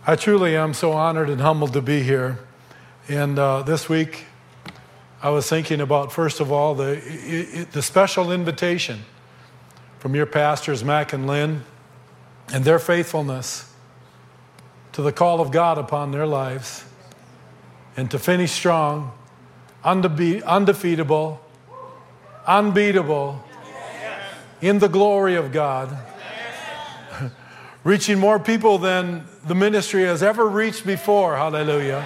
I truly am so honored and humbled to be here. And this week, I was thinking about, first of all, the special invitation from your pastors, Mac and Lynn, and their faithfulness to the call of God upon their lives, and to finish strong, undefeatable, unbeatable, in the glory of God, reaching more people than the ministry has ever reached before. Hallelujah.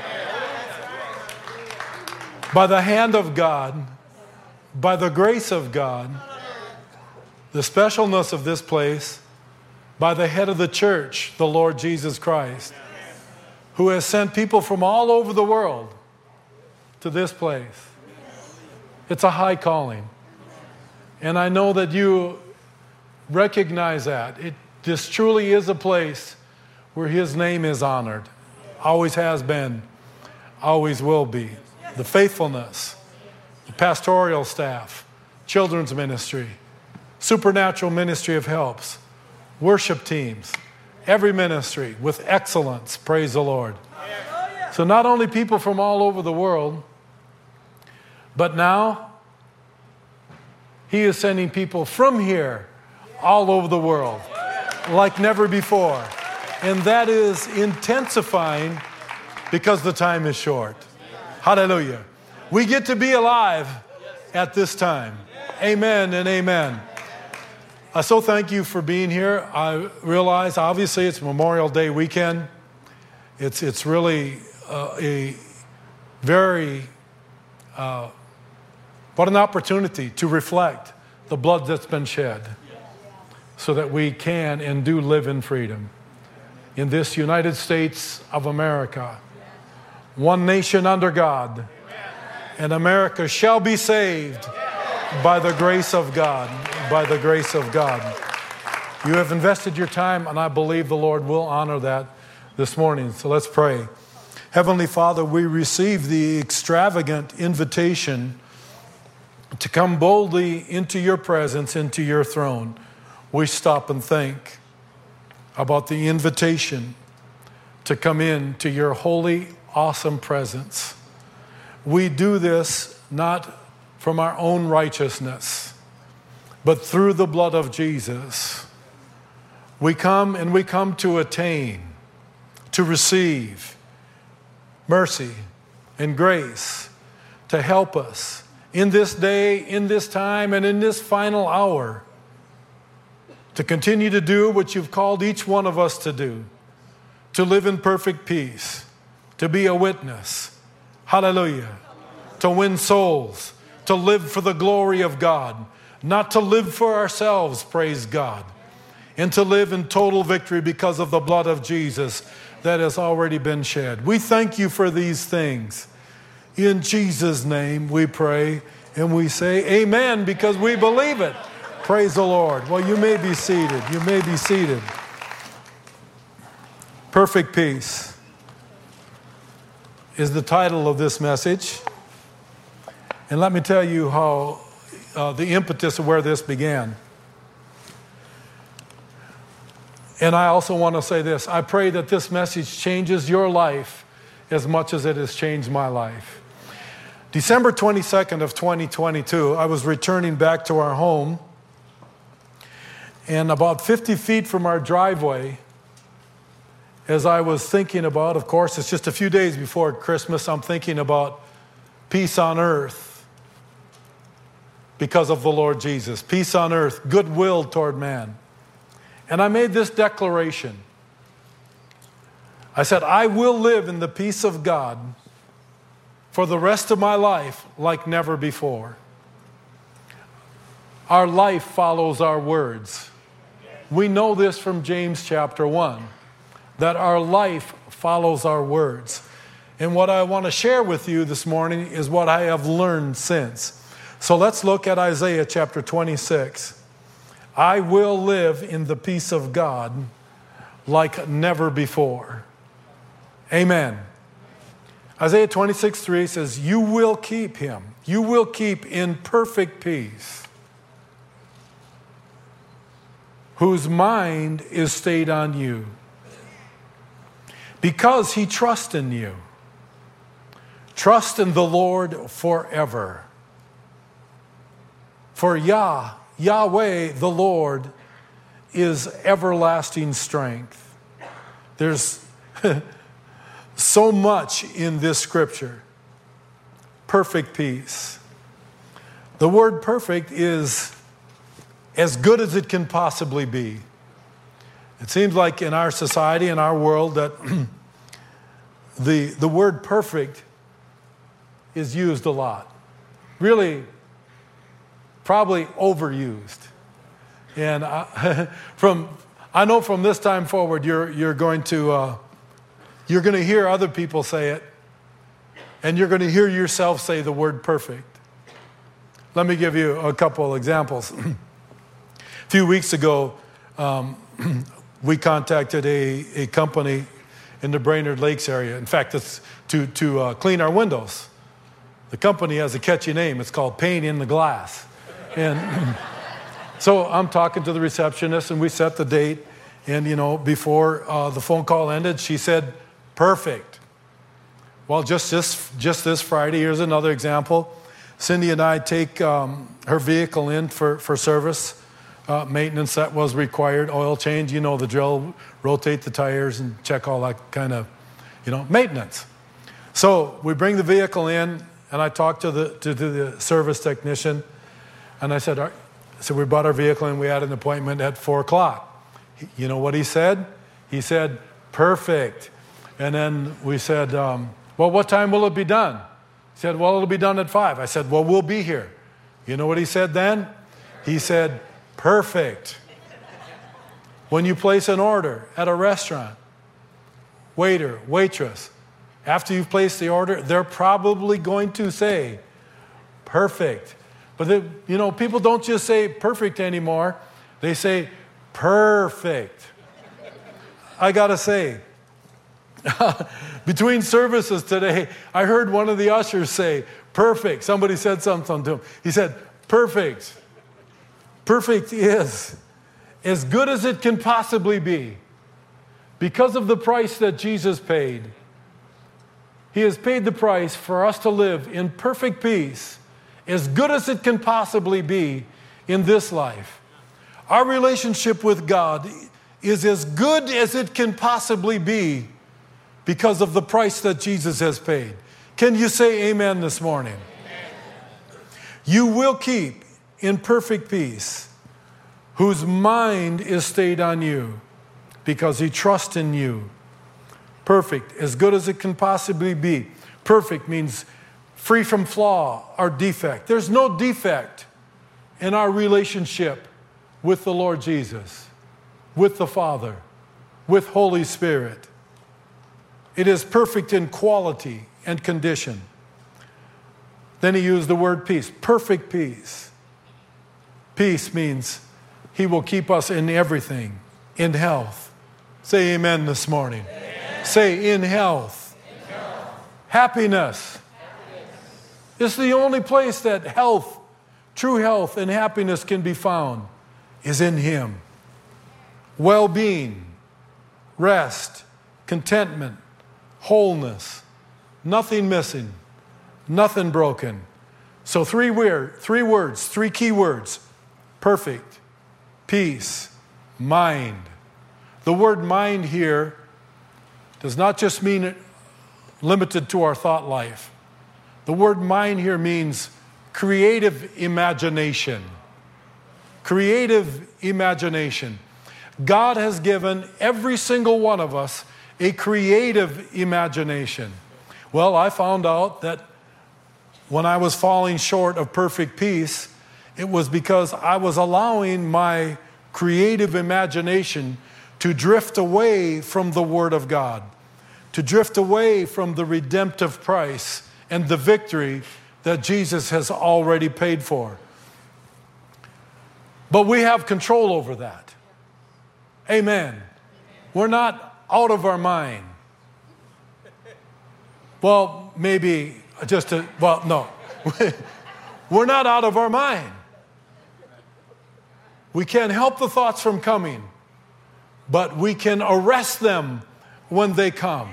By the hand of God, by the grace of God, the specialness of this place, by the head of the church, the Lord Jesus Christ, who has sent people from all over the world to this place. It's a high calling. And I know that you recognize that. This truly is a place where His name is honored. Always has been, always will be. The faithfulness, the pastoral staff, children's ministry, supernatural ministry of helps, worship teams, every ministry with excellence, praise the Lord. So not only people from all over the world, but now He is sending people from here all over the world like never before. And that is intensifying because the time is short. Hallelujah. We get to be alive at this time. Amen and amen. I so thank you for being here. I realize, obviously, it's Memorial Day weekend. It's really a very, what an opportunity to reflect the blood that's been shed so that we can and do live in freedom in this United States of America. One nation under God, and America shall be saved by the grace of God, by the grace of God. You have invested your time, and I believe the Lord will honor that this morning. So let's pray. Heavenly Father, we receive the extravagant invitation to come boldly into your presence, into your throne. We stop and think about the invitation to come into your holy, awesome presence. We do this not from our own righteousness, but through the blood of Jesus. We come to attain, to receive mercy and grace to help us in this day, in this time, and in this final hour to continue to do what you've called each one of us to do, to live in perfect peace, to be a witness, hallelujah, to win souls, to live for the glory of God, not to live for ourselves, praise God, and to live in total victory because of the blood of Jesus that has already been shed. We thank you for these things. In Jesus' name we pray and we say amen because we believe it. Praise the Lord. Well, you may be seated. You may be seated. Perfect peace is the title of this message. And let me tell you how the impetus of where this began. And I also want to say this. I pray that this message changes your life as much as it has changed my life. December 22nd of 2022, I was returning back to our home. And about 50 feet from our driveway, as I was thinking about, of course, it's just a few days before Christmas, I'm thinking about peace on earth because of the Lord Jesus. Peace on earth, goodwill toward man. And I made this declaration. I said, I will live in the peace of God for the rest of my life like never before. Our life follows our words. We know this from James chapter 1, that our life follows our words. And what I want to share with you this morning is what I have learned since. So let's look at Isaiah chapter 26. I will live in the peace of God like never before. Amen. Isaiah 26:3 says, you will keep him. You will keep in perfect peace whose mind is stayed on you because he trusts in you. Trust in the Lord forever. For Yahweh, the Lord, is everlasting strength. There's so much in this scripture. Perfect peace. The word perfect is as good as it can possibly be. It seems like in our society, in our world, that the word perfect is used a lot. Really, probably overused. And I know from this time forward, you're going to hear other people say it, and you're going to hear yourself say the word perfect. Let me give you a couple examples. A few weeks ago, we contacted a company in the Brainerd Lakes area. In fact, it's to clean our windows. The company has a catchy name. It's called Paint in the Glass. And so I'm talking to the receptionist, and we set the date. And, before the phone call ended, she said, perfect. Well, just this Friday, here's another example. Cindy and I take her vehicle in for service, maintenance that was required, oil change, the drill, rotate the tires and check all that kind of, maintenance. So we bring the vehicle in, and I talked to the service technician, and I said, we brought our vehicle in, we had an appointment at 4 o'clock. You know what he said? He said, perfect. And then we said, well, what time will it be done? He said, well, it'll be done at 5. I said, well, we'll be here. You know what he said then? He said, perfect. When you place an order at a restaurant, waiter, waitress, after you've placed the order, they're probably going to say, perfect. But people don't just say perfect anymore. They say perfect. I got to say, between services today, I heard one of the ushers say, perfect. Somebody said something to him. He said, perfect. Perfect is as good as it can possibly be because of the price that Jesus paid. He has paid the price for us to live in perfect peace, as good as it can possibly be in this life. Our relationship with God is as good as it can possibly be because of the price that Jesus has paid. Can you say amen this morning? Amen. You will keep in perfect peace whose mind is stayed on you because he trusts in you. Perfect, as good as it can possibly be. Perfect means free from flaw or defect. There's no defect in our relationship with the Lord Jesus, with the Father, with Holy Spirit. It is perfect in quality and condition. Then he used the word peace, perfect peace. Peace means he will keep us in everything, in health. Say amen this morning. Amen. Say in health. In health. Happiness. It's the only place that health, true health and happiness can be found is in him. Well-being, rest, contentment, wholeness, nothing missing, nothing broken. So three words, three key words: perfect, peace, mind. The word mind here does not just mean limited to our thought life. The word mind here means creative imagination. Creative imagination. God has given every single one of us a creative imagination. Well, I found out that when I was falling short of perfect peace, it was because I was allowing my creative imagination to drift away from the Word of God, to drift away from the redemptive price and the victory that Jesus has already paid for. But we have control over that. Amen. We're not out of our mind. Well, maybe no. We're not out of our mind. We can't help the thoughts from coming, but we can arrest them when they come.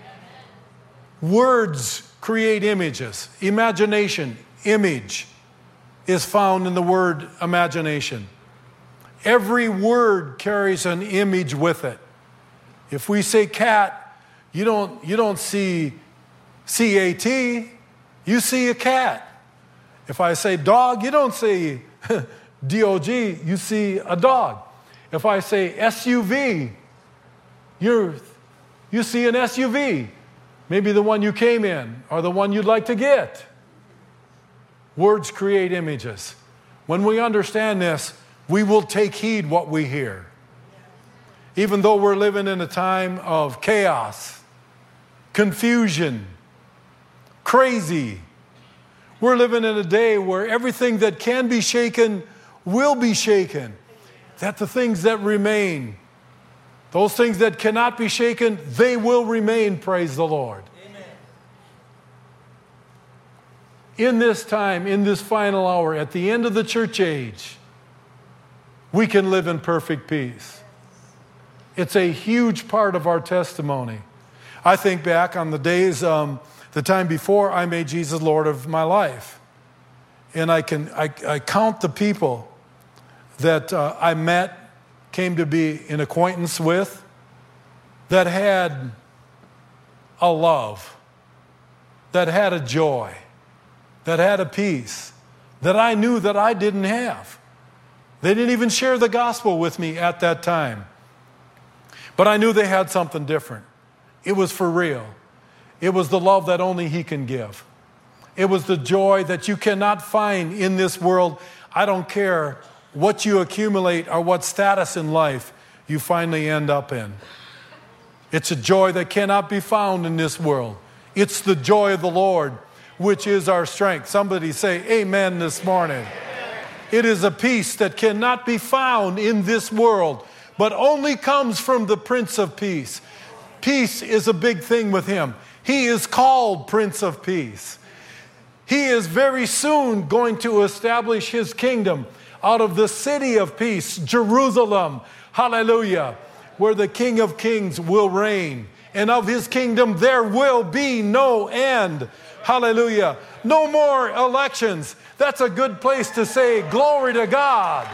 Words create images. Imagination, image, is found in the word imagination. Every word carries an image with it. If we say cat, you don't see C-A-T, you see a cat. If I say dog, you don't see D-O-G, you see a dog. If I say SUV, you see an SUV. Maybe the one you came in or the one you'd like to get. Words create images. When we understand this, we will take heed what we hear. Even though we're living in a time of chaos, confusion, crazy, we're living in a day where everything that can be shaken will be shaken. That the things that remain, those things that cannot be shaken, they will remain, praise the Lord. Amen. In this time, in this final hour, at the end of the church age, we can live in perfect peace. It's a huge part of our testimony. I think back on the days, the time before I made Jesus Lord of my life. And I count the people that I met, came to be an acquaintance with, that had a love, that had a joy, that had a peace, that I knew that I didn't have. They didn't even share the gospel with me at that time. But I knew they had something different. It was for real. It was the love that only He can give. It was the joy that you cannot find in this world. I don't care what you accumulate or what status in life you finally end up in. It's a joy that cannot be found in this world. It's the joy of the Lord, which is our strength. Somebody say amen this morning. It is a peace that cannot be found in this world, but only comes from the Prince of Peace. Peace is a big thing with Him. He is called Prince of Peace. He is very soon going to establish His kingdom out of the city of peace, Jerusalem, hallelujah, where the King of Kings will reign. And of His kingdom there will be no end. Hallelujah. No more elections. That's a good place to say glory to God.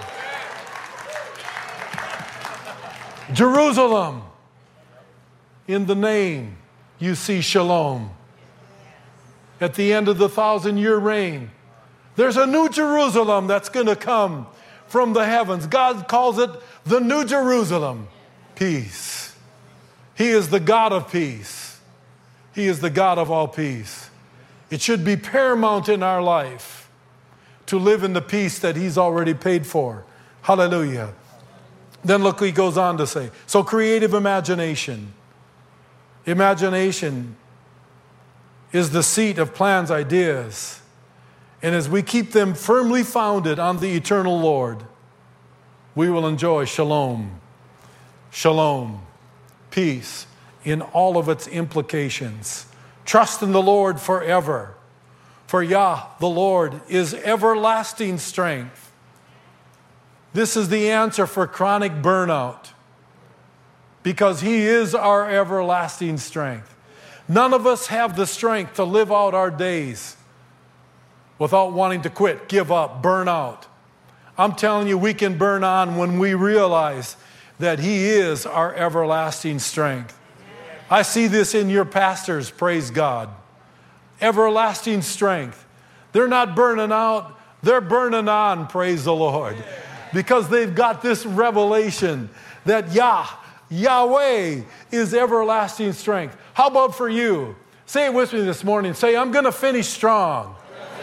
Jerusalem. In the name, you see shalom. At the end of the 1,000-year reign, there's a new Jerusalem that's going to come from the heavens. God calls it the New Jerusalem. Peace. He is the God of peace. He is the God of all peace. It should be paramount in our life to live in the peace that He's already paid for. Hallelujah. Then look what He goes on to say. So creative imagination. Imagination is the seat of plans, ideas. And as we keep them firmly founded on the eternal Lord, we will enjoy shalom. Shalom. Peace in all of its implications. Trust in the Lord forever. For Yah, the Lord, is everlasting strength. This is the answer for chronic burnout. Because He is our everlasting strength. None of us have the strength to live out our days without wanting to quit, give up, burn out. I'm telling you, we can burn on when we realize that He is our everlasting strength. I see this in your pastors, praise God. Everlasting strength. They're not burning out, they're burning on, praise the Lord. Because they've got this revelation that Yahweh is everlasting strength. How about for you? Say it with me this morning. Say, I'm going to finish strong.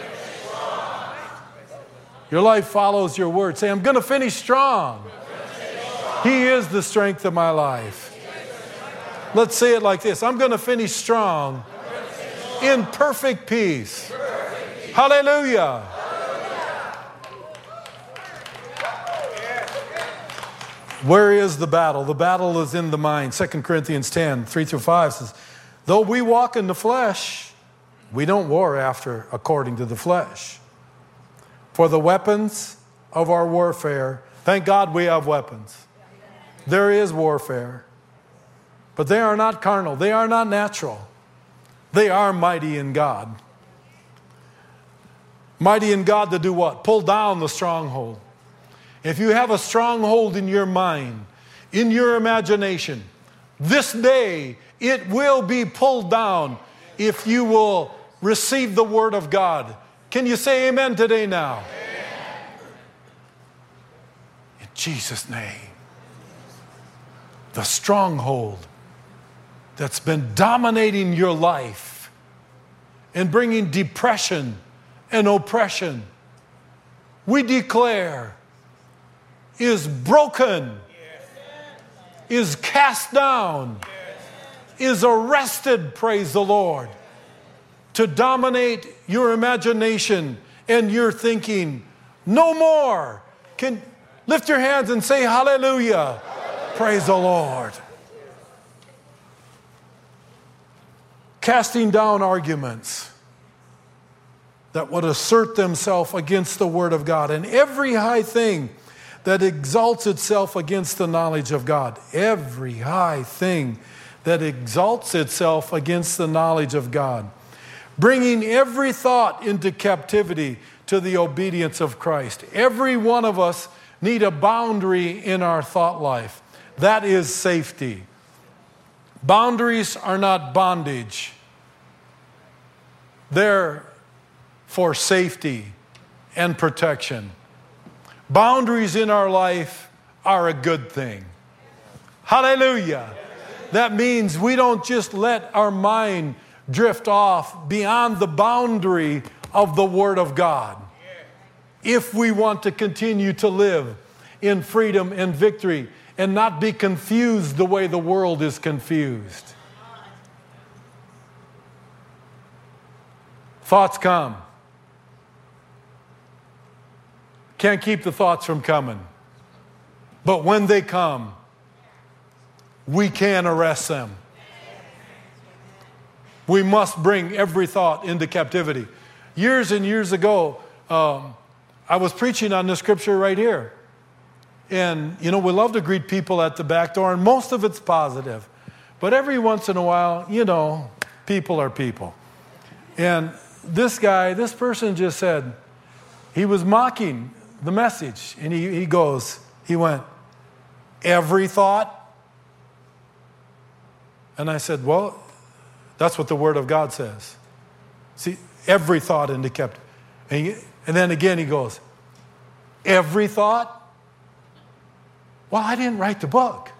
Your life follows your word. Say, I'm going to finish strong. He is the strength of my life. Let's say it like this. I'm going to finish strong in perfect peace. Hallelujah. Where is the battle? The battle is in the mind. 2 Corinthians 10, 3-5 says, though we walk in the flesh, we don't war after according to the flesh. For the weapons of our warfare, thank God we have weapons. There is warfare. But they are not carnal. They are not natural. They are mighty in God. Mighty in God to do what? Pull down the stronghold. If you have a stronghold in your mind, in your imagination, this day it will be pulled down if you will receive the Word of God. Can you say amen today now? Amen. In Jesus' name. The stronghold that's been dominating your life and bringing depression and oppression, we declare, is broken, is cast down, is arrested, praise the Lord, to dominate your imagination and your thinking. No more. Can lift your hands and say hallelujah. Praise the Lord. Casting down arguments that would assert themselves against the Word of God, and every high thing that exalts itself against the knowledge of God. Every high thing that exalts itself against the knowledge of God. Bringing every thought into captivity to the obedience of Christ. Every one of us need a boundary in our thought life. That is safety. Boundaries are not bondage. They're for safety and protection. Boundaries in our life are a good thing. Hallelujah. That means we don't just let our mind drift off beyond the boundary of the Word of God. If we want to continue to live in freedom and victory and not be confused the way the world is confused. Thoughts come. Can't keep the thoughts from coming. But when they come, we can arrest them. We must bring every thought into captivity. Years and years ago, I was preaching on this scripture right here. And, we love to greet people at the back door, and most of it's positive. But every once in a while, people are people. And this person just said, he was mocking the message. And he went, every thought? And I said, well, that's what the Word of God says. See, every thought into captivity. And then again he goes, every thought? Well, I didn't write the book.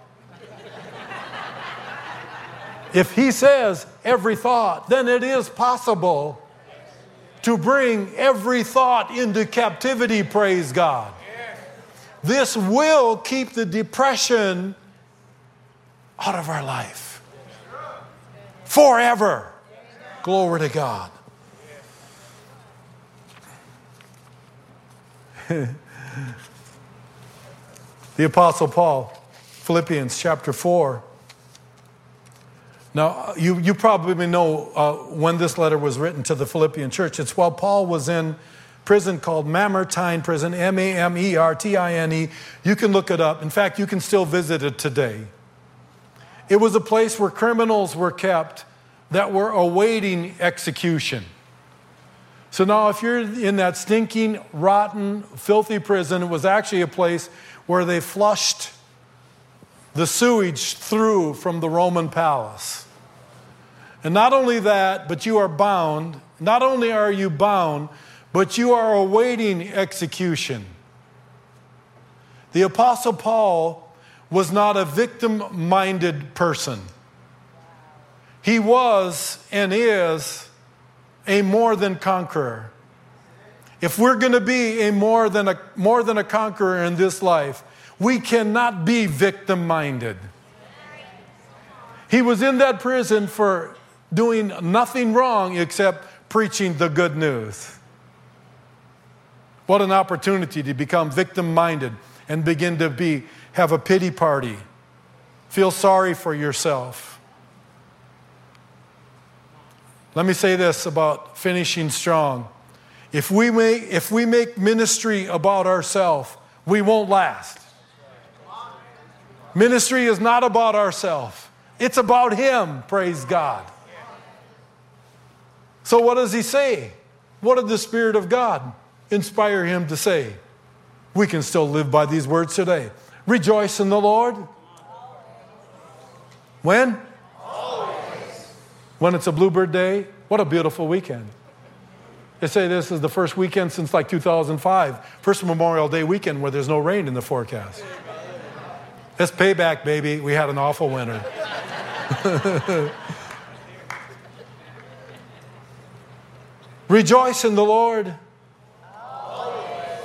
If he says every thought, then it is possible to bring every thought into captivity, praise God. This will keep the depression out of our life. Forever. Glory to God. The Apostle Paul, Philippians chapter 4. Now, you probably know when this letter was written to the Philippian church. It's while Paul was in prison called Mamertine Prison, Mamertine. You can look it up. In fact, you can still visit it today. It was a place where criminals were kept that were awaiting execution. So now if you're in that stinking, rotten, filthy prison, it was actually a place where they flushed the sewage through from the Roman palace. And not only that, but you are bound. Not only are you bound, but you are awaiting execution. The Apostle Paul was not a victim-minded person. He was and is a more than conqueror. If we're going to be a more than a conqueror in this life, we cannot be victim-minded. He was in that prison for doing nothing wrong except preaching the good news. What an opportunity to become victim-minded and begin to have a pity party. Feel sorry for yourself. Let me say this about finishing strong. If we make ministry about ourselves, we won't last. Ministry is not about ourselves. It's about Him, praise God. So what does He say? What did the Spirit of God inspire Him to say? We can still live by these words today. Rejoice in the Lord. When? Always. When it's a bluebird day. What a beautiful weekend. They say this is the first weekend since like 2005. First Memorial Day weekend where there's no rain in the forecast. It's payback, baby. We had an awful winter. Rejoice in the Lord. Always.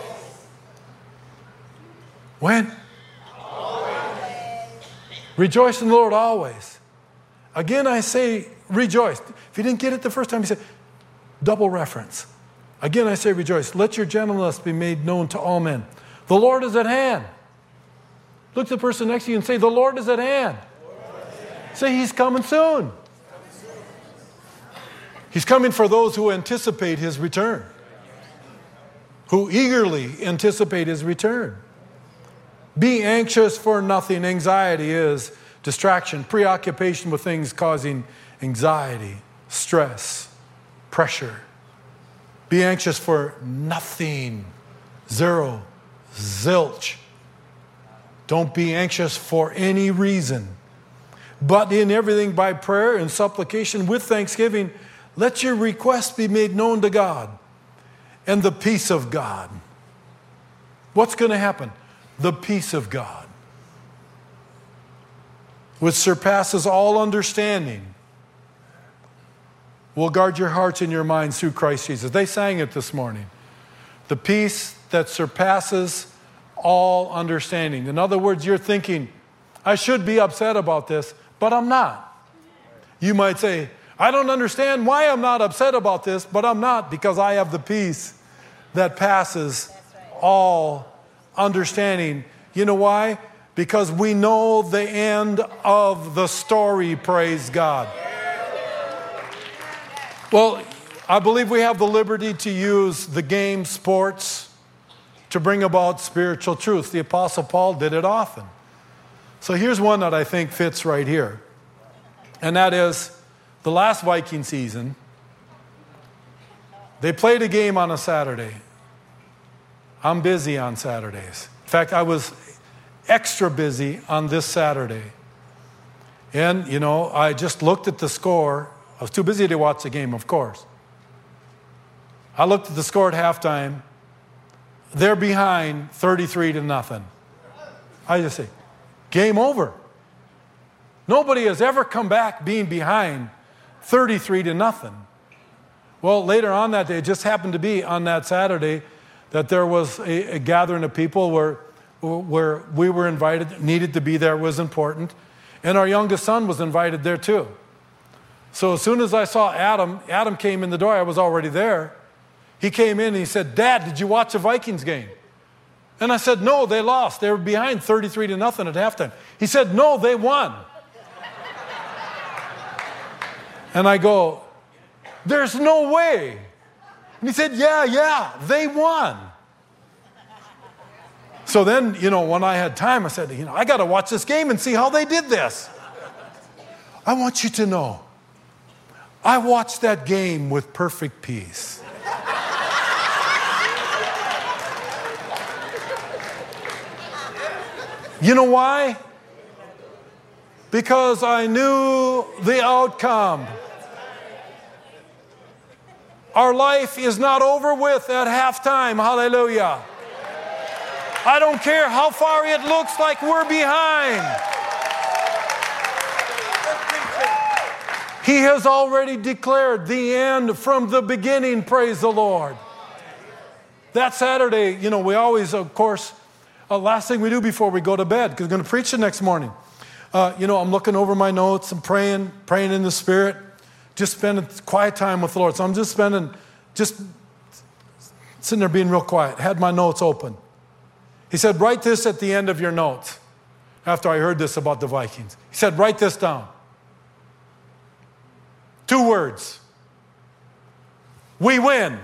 When? Always. Rejoice in the Lord always. Again, I say rejoice. If you didn't get it the first time, you said double reference. Again, I say rejoice. Let your gentleness be made known to all men. The Lord is at hand. Look at the person next to you and say, the Lord is at hand. Say, He's coming soon. He's coming for those who anticipate His return, who eagerly anticipate His return. Be anxious for nothing. Anxiety is distraction, preoccupation with things causing anxiety, stress, pressure. Be anxious for nothing. Zero, zilch. Don't be anxious for any reason. But in everything by prayer and supplication with thanksgiving, let your requests be made known to God. And the peace of God. What's going to happen? The peace of God, which surpasses all understanding, will guard your hearts and your minds through Christ Jesus. They sang it this morning. The peace that surpasses all understanding. In other words, you're thinking, I should be upset about this, but I'm not. You might say, I don't understand why I'm not upset about this, but I'm not, because I have the peace that passes all understanding. You know why? Because we know the end of the story, praise God. Well, I believe we have the liberty to use the game, sports, to bring about spiritual truth. The Apostle Paul did it often. So here's one that I think fits right here. And that is, the last Viking season, they played a game on a Saturday. I'm busy on Saturdays. In fact, I was extra busy on this Saturday. And, you know, I just looked at the score. I was too busy to watch the game, of course. I looked at the score at halftime. They're behind 33-0. I just say, game over. Nobody has ever come back being behind 33-0. Well, later on that day, it just happened to be on that Saturday that there was a gathering of people where we were invited, needed to be there, was important. And our youngest son was invited there too. So as soon as I saw Adam came in the door, I was already there. He came in and he said, Dad, did you watch the Vikings game? And I said, no, they lost. They were behind 33-0 at halftime. He said, no, they won. And I go, there's no way. And he said, yeah, they won. So then, you know, when I had time, I said, you know, I got to watch this game and see how they did this. I want you to know, I watched that game with perfect peace. You know why? Because I knew the outcome. Our life is not over with at halftime. Hallelujah. I don't care how far it looks like we're behind. He has already declared the end from the beginning, praise the Lord. That Saturday, you know, we always, of course, last thing we do before we go to bed, because we're going to preach the next morning. You know, I'm looking over my notes and praying in the Spirit, just spending quiet time with the Lord. So I'm just sitting there being real quiet, had my notes open. He said, write this at the end of your notes. After I heard this about the Vikings. He said, write this down. 2 words. We win.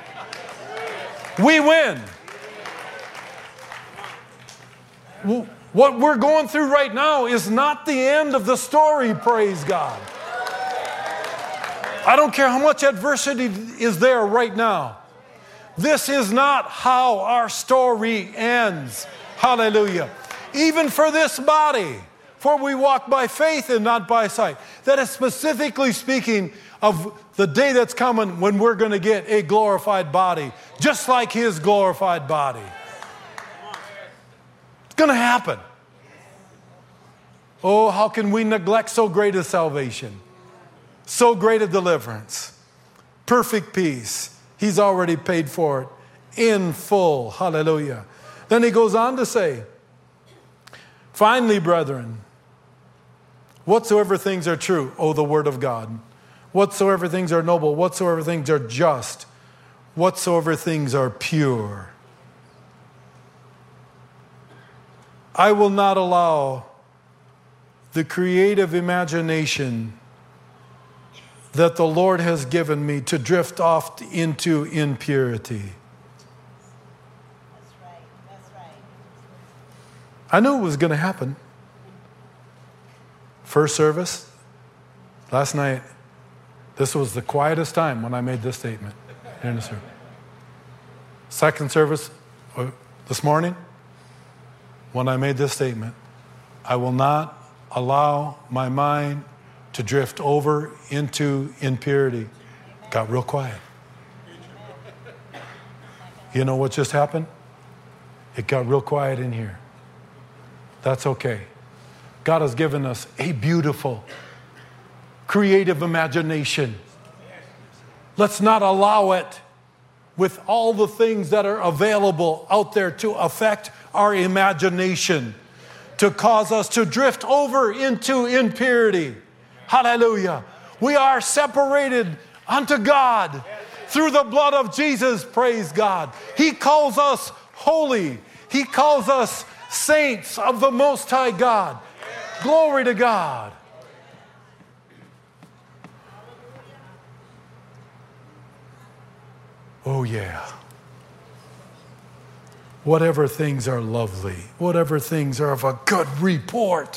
We win. What we're going through right now is not the end of the story, praise God. I don't care how much adversity is there right now. This is not how our story ends. Hallelujah. Even for this body, for we walk by faith and not by sight. That is specifically speaking of the day that's coming when we're going to get a glorified body, just like His glorified body. It's going to happen. Oh, how can we neglect so great a salvation? So great a deliverance. Perfect peace. He's already paid for it in full. Hallelujah. Then he goes on to say, finally, brethren, whatsoever things are true, the word of God, whatsoever things are noble, whatsoever things are just, whatsoever things are pure. I will not allow the creative imagination that the Lord has given me to drift off into impurity. That's right. I knew it was going to happen. First service, last night, this was the quietest time when I made this statement. In the service. Second service, this morning, when I made this statement, I will not allow my mind to drift over into impurity. Got real quiet. You know what just happened? It got real quiet in here. That's okay. God has given us a beautiful, creative imagination. Let's not allow it, with all the things that are available out there, to affect our imagination, to cause us to drift over into impurity. Hallelujah. We are separated unto God through the blood of Jesus, praise God. He calls us holy. He calls us saints of the Most High God. Glory to God. Oh yeah. Whatever things are lovely, whatever things are of a good report.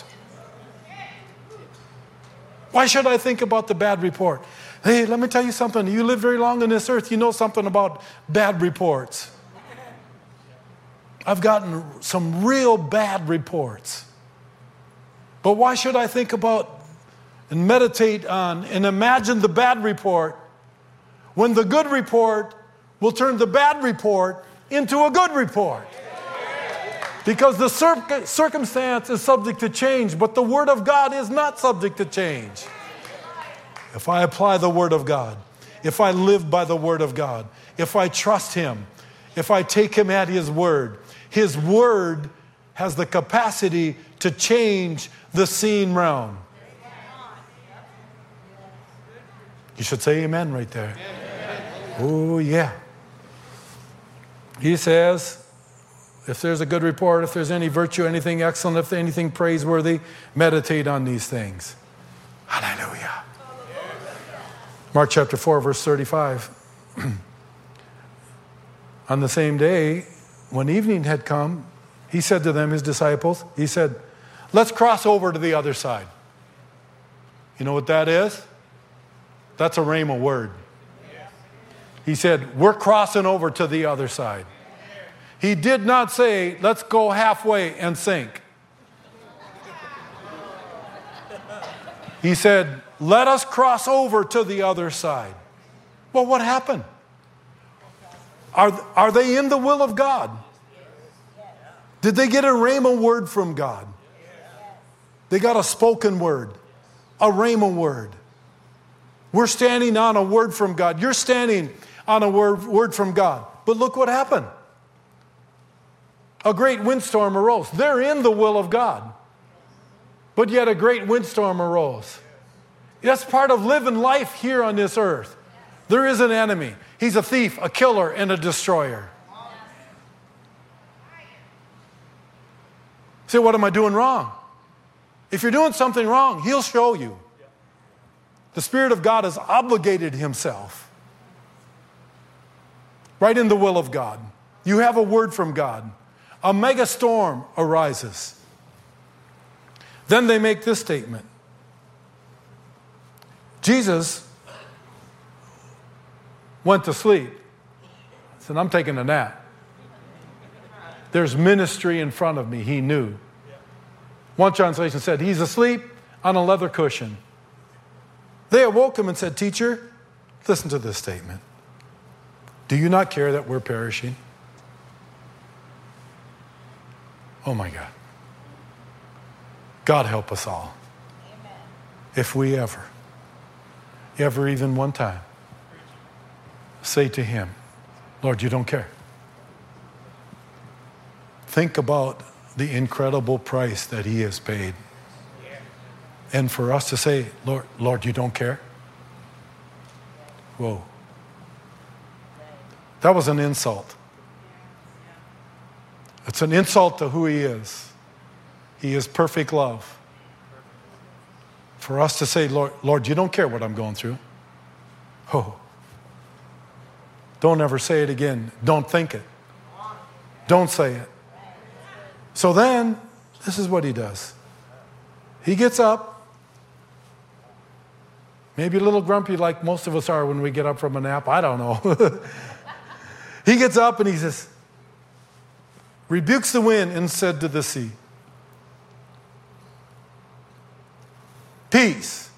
Why should I think about the bad report? Hey, let me tell you something. You live very long on this earth, you know something about bad reports. I've gotten some real bad reports. But why should I think about and meditate on and imagine the bad report when the good report will turn the bad report into a good report? Because the circumstance is subject to change, but the Word of God is not subject to change. If I apply the Word of God, if I live by the Word of God, if I trust Him, if I take Him at His Word has the capacity to change the seen realm. You should say amen right there. Oh, yeah. He says, if there's a good report, if there's any virtue, anything excellent, if anything praiseworthy, meditate on these things. Hallelujah. Mark chapter 4, verse 35. On the same day, when evening had come, he said to them, his disciples, he said, let's cross over to the other side. You know what that is? That's a rhema word. He said, we're crossing over to the other side. He did not say, let's go halfway and sink. He said, let us cross over to the other side. Well, what happened? Are they in the will of God? Did they get a rhema word from God? They got a spoken word, a rhema word. We're standing on a word from God. You're standing on a word from God. But look what happened. A great windstorm arose. They're in the will of God. But yet a great windstorm arose. That's part of living life here on this earth. There is an enemy. He's a thief, a killer, and a destroyer. Say, what am I doing wrong? If you're doing something wrong, He'll show you. The Spirit of God has obligated Himself. Right in the will of God. You have a word from God. A mega storm arises. Then they make this statement. Jesus went to sleep. He said, I'm taking a nap. There's ministry in front of me. He knew. One translation said, he's asleep on a leather cushion. They awoke him and said, Teacher, listen to this statement. Do you not care that we're perishing? Oh my God. God help us all. Amen. If we ever even one time, say to him, Lord, you don't care. Think about the incredible price that he has paid. And for us to say, Lord, you don't care? Whoa. That was an insult. It's an insult to who he is. He is perfect love. For us to say, Lord, you don't care what I'm going through. Oh. Don't ever say it again. Don't think it. Don't say it. So then, this is what he does. He gets up, maybe a little grumpy like most of us are when we get up from a nap. I don't know. He gets up and he says, rebukes the wind and said to the sea, peace,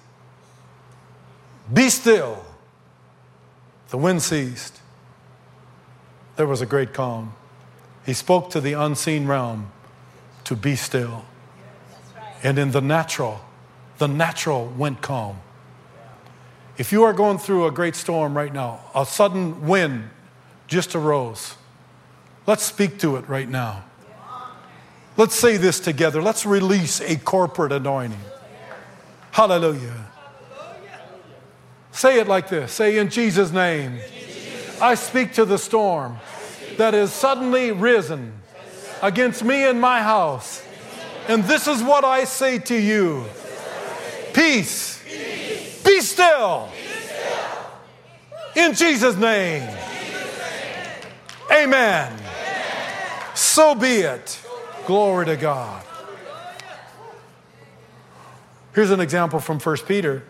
be still. The wind ceased. There was a great calm. He spoke to the unseen realm to be still. And in the natural went calm. If you are going through a great storm right now, a sudden wind just arose. Let's speak to it right now. Let's say this together. Let's release a corporate anointing. Hallelujah. Say it like this. Say, in Jesus' name, I speak to the storm that has suddenly risen against me and my house. And this is what I say to you. Peace. Be still. In Jesus' name. Amen. So be it. Glory to God. Here's an example from 1 Peter.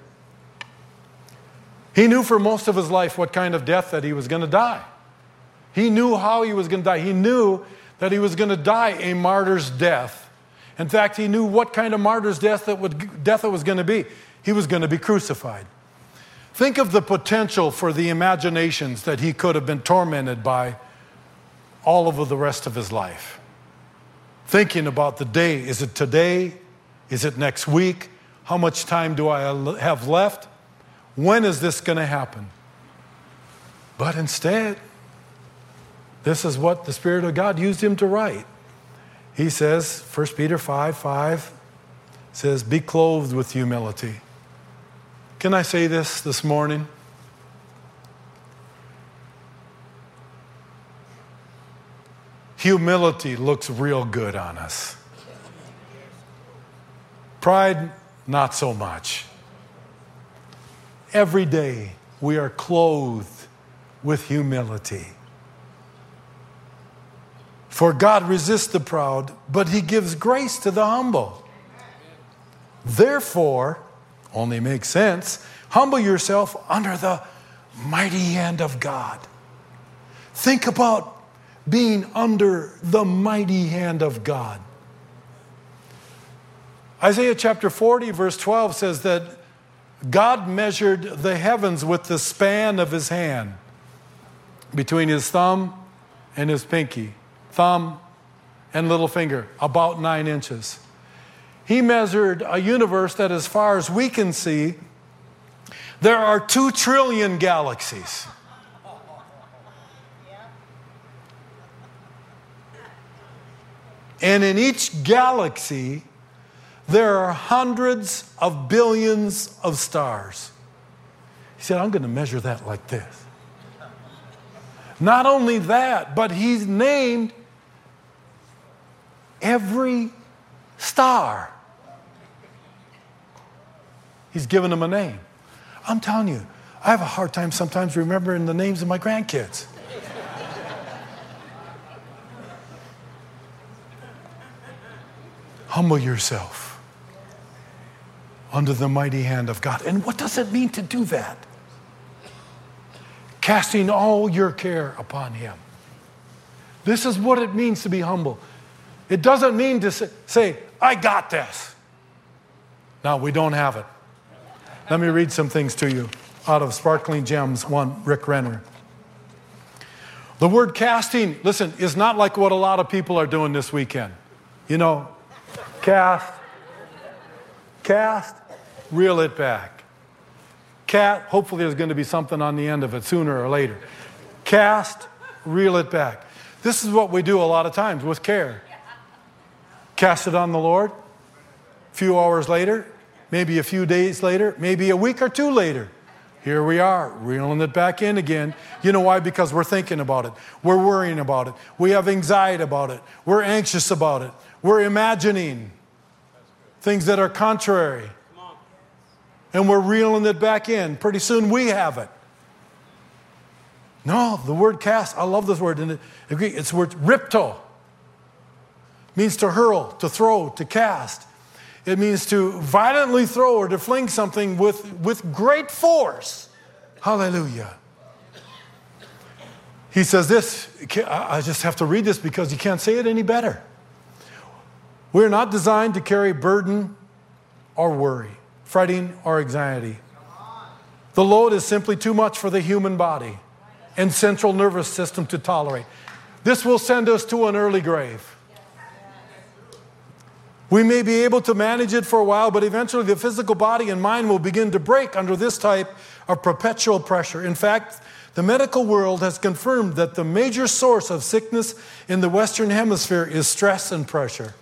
He knew for most of his life what kind of death that he was going to die. He knew how he was going to die. He knew that he was going to die a martyr's death. In fact, he knew what kind of martyr's death it was going to be. He was going to be crucified. Think of the potential for the imaginations that he could have been tormented by all over the rest of his life. Thinking about the day. Is it today? Is it next week? How much time do I have left? When is this going to happen? But instead, this is what the Spirit of God used him to write. He says, 1 Peter 5:5 says, be clothed with humility. Can I say this morning? Humility looks real good on us. Pride, not so much. Every day we are clothed with humility. For God resists the proud, but he gives grace to the humble. Therefore, only makes sense, humble yourself under the mighty hand of God. Think about being under the mighty hand of God. Isaiah chapter 40 verse 12 says that God measured the heavens with the span of his hand between his thumb and his pinky. Thumb and little finger, about 9 inches. He measured a universe that, as far as we can see, there are 2 trillion galaxies. And in each galaxy, there are hundreds of billions of stars. He said, I'm going to measure that like this. Not only that, but he's named every star. He's given them a name. I'm telling you, I have a hard time sometimes remembering the names of my grandkids. Humble yourself under the mighty hand of God. And what does it mean to do that? Casting all your care upon him. This is what it means to be humble. It doesn't mean to say, I got this. No, we don't have it. Let me read some things to you out of Sparkling Gems 1, Rick Renner. The word casting, listen, is not like what a lot of people are doing this weekend. You know, cast, reel it back. Hopefully there's going to be something on the end of it sooner or later. Cast, reel it back. This is what we do a lot of times with care. Cast it on the Lord. A few hours later, maybe a few days later, maybe a week or two later. Here we are, reeling it back in again. You know why? Because we're thinking about it. We're worrying about it. We have anxiety about it. We're anxious about it. We're imagining things that are contrary. And we're reeling it back in. Pretty soon we have it. No, the word cast, I love this word. In the Greek, it's the word ripto. It means to hurl, to throw, to cast. It means to violently throw or to fling something with great force. Hallelujah. He says this, I just have to read this because you can't say it any better. We're not designed to carry burden or worry, fretting or anxiety. The load is simply too much for the human body and central nervous system to tolerate. This will send us to an early grave. We may be able to manage it for a while, but eventually the physical body and mind will begin to break under this type of perpetual pressure. In fact, the medical world has confirmed that the major source of sickness in the Western Hemisphere is stress and pressure.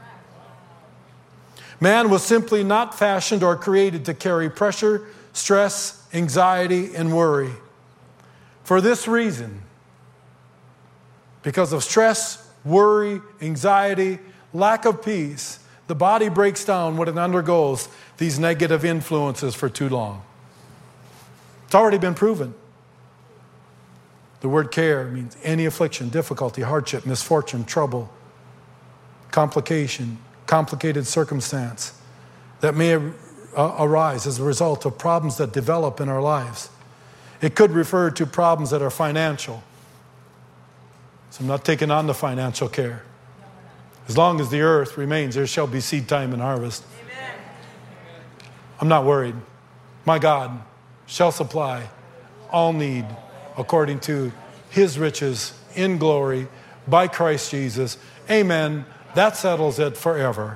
Man was simply not fashioned or created to carry pressure, stress, anxiety, and worry. For this reason, because of stress, worry, anxiety, lack of peace, the body breaks down when it undergoes these negative influences for too long. It's already been proven. The word care means any affliction, difficulty, hardship, misfortune, trouble, complication, complicated circumstance that may arise as a result of problems that develop in our lives. It could refer to problems that are financial. So I'm not taking on the financial care. As long as the earth remains, there shall be seed time and harvest. Amen. I'm not worried. My God shall supply all need according to his riches in glory by Christ Jesus. Amen. That settles it forever.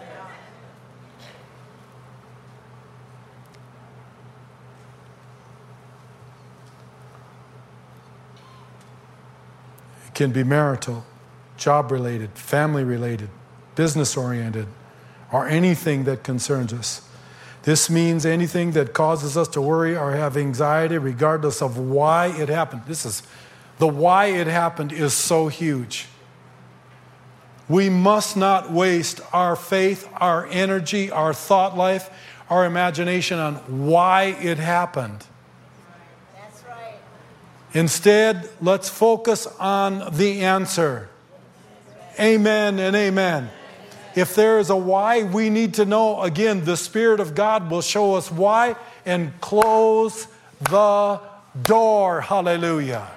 It can be marital, job-related, family-related, business-oriented, or anything that concerns us. This means anything that causes us to worry or have anxiety regardless of why it happened. The why it happened is so huge. We must not waste our faith, our energy, our thought life, our imagination on why it happened. That's right. Instead, let's focus on the answer. Amen and amen. If there is a why, we need to know, again, the Spirit of God will show us why and close the door. Hallelujah.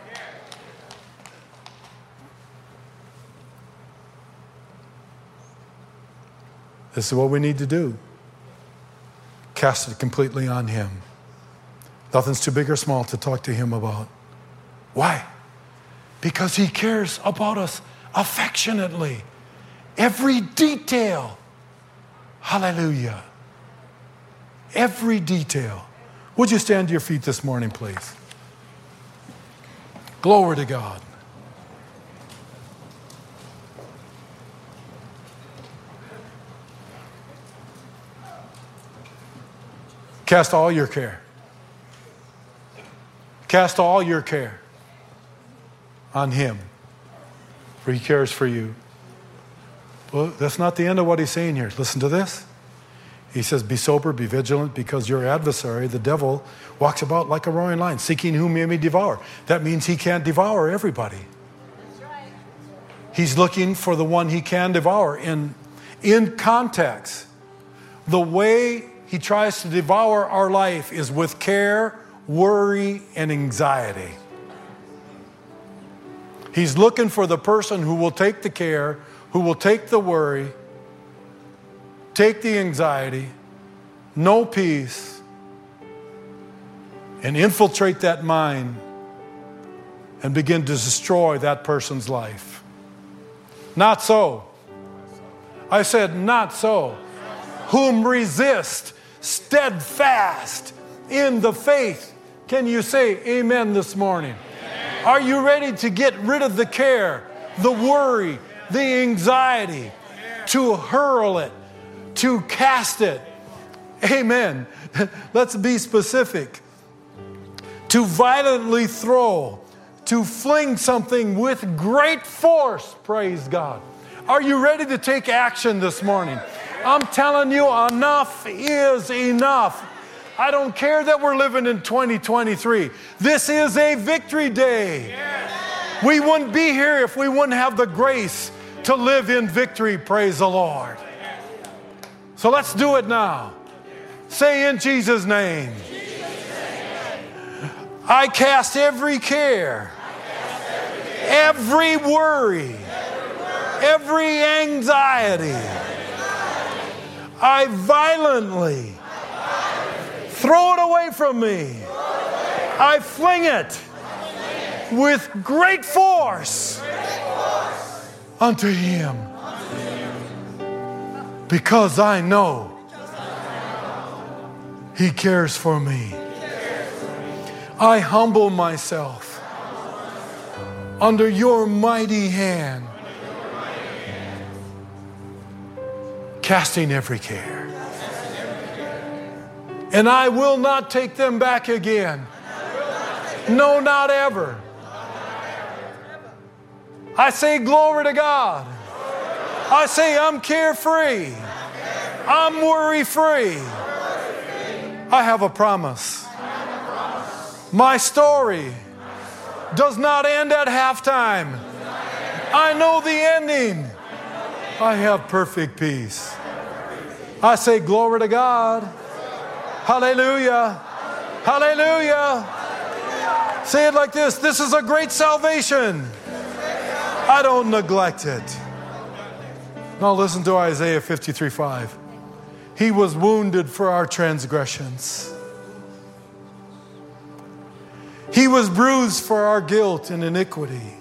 This is what we need to do. Cast it completely on him. Nothing's too big or small to talk to him about. Why? Because he cares about us affectionately. Every detail. Hallelujah. Every detail. Would you stand to your feet this morning, please? Glory to God. Cast all your care. Cast all your care on him, for he cares for you. Well, that's not the end of what he's saying here. Listen to this. He says, be sober, be vigilant, because your adversary, the devil, walks about like a roaring lion, seeking whom he may devour. That means he can't devour everybody. That's right. He's looking for the one he can devour. In context, the way he tries to devour our life is with care, worry, and anxiety. He's looking for the person who will take the care, who will take the worry, take the anxiety, no peace, and infiltrate that mind and begin to destroy that person's life. Not so. I said, not so. Whom resist, steadfast in the faith. Can you say amen this morning? Amen. Are you ready to get rid of the care, the worry, the anxiety, to hurl it, to cast it? Amen. Let's be specific. To violently throw, to fling something with great force, praise God. Are you ready to take action this morning? I'm telling you, enough is enough. I don't care that we're living in 2023. This is a victory day. We wouldn't be here if we wouldn't have the grace to live in victory, praise the Lord. So let's do it now. Say in Jesus' name. I cast every care, every worry, every anxiety. I violently throw it away from me. I fling it with great force unto Him. Because I know He cares for me. I humble myself under your mighty hand, casting every care. And I will not take them back again. No, not ever. I say glory to God. I say I'm carefree. I'm worry-free. I have a promise. My story does not end at halftime. I know the ending. I have perfect peace. I say glory to God. Hallelujah. Hallelujah. Say it like this. This is a great salvation. I don't neglect it. Now listen to Isaiah 53:5. He was wounded for our transgressions. He was bruised for our guilt and iniquity.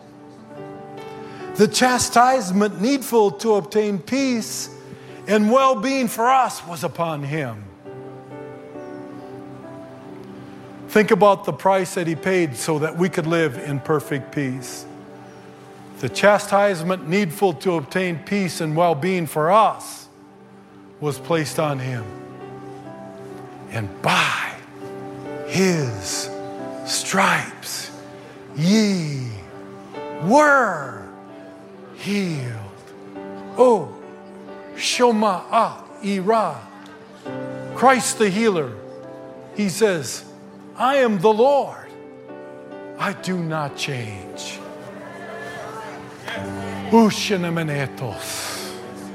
The chastisement needful to obtain peace and well-being for us was upon Him. Think about the price that He paid so that we could live in perfect peace. The chastisement needful to obtain peace and well-being for us was placed on Him. And by His stripes ye were healed. Oh, Shoma Ira. Christ the healer. He says, I am the Lord. I do not change. Ushinamenetos.